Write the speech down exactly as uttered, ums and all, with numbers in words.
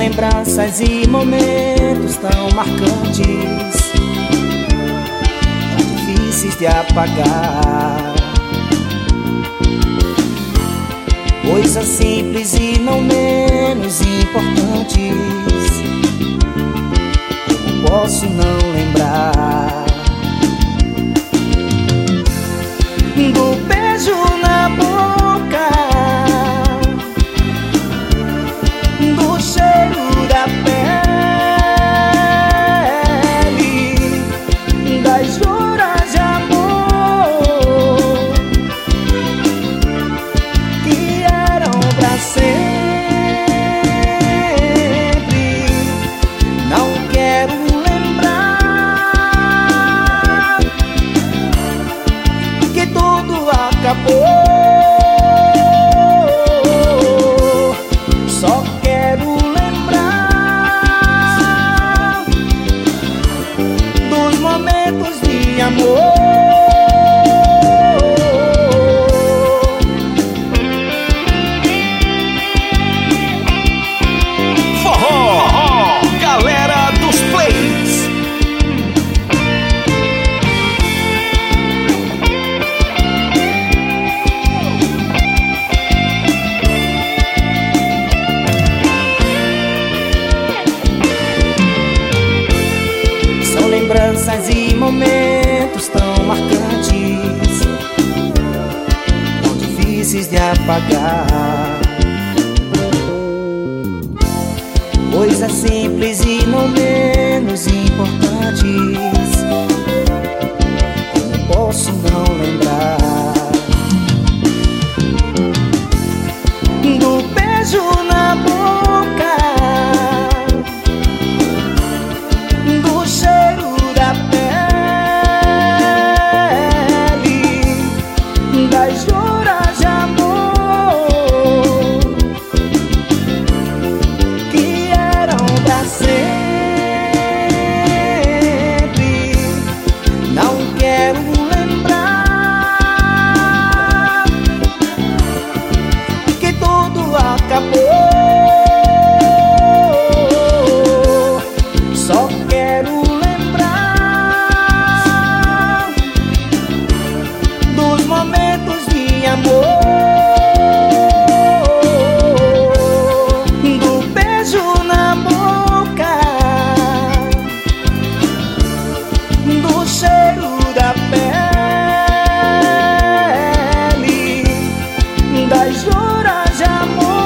lembranças e momentos tão marcantes, tão difíceis de apagar. Coisas simples e não menos importantes, como posso não lembrar do beijo na boca, do cheiro da pele, das juras de amor que eram pra sempre. Não quero lembrar que tudo acabou. Só quero lembrar dos momentos de amor. Forró, galera dos plays. São lembranças e momentos tão marcantes, tão difíceis de apagar. Coisas simples e não menos importantes, como posso não lembrar do beijo na boca, do cheiro da pele, das juras de amor que eram pra sempre. Não quero lembrar que tudo acabou. Só quero lembrar dos momentos de amor, do beijo na boca, do cheiro da pele, das juras de amor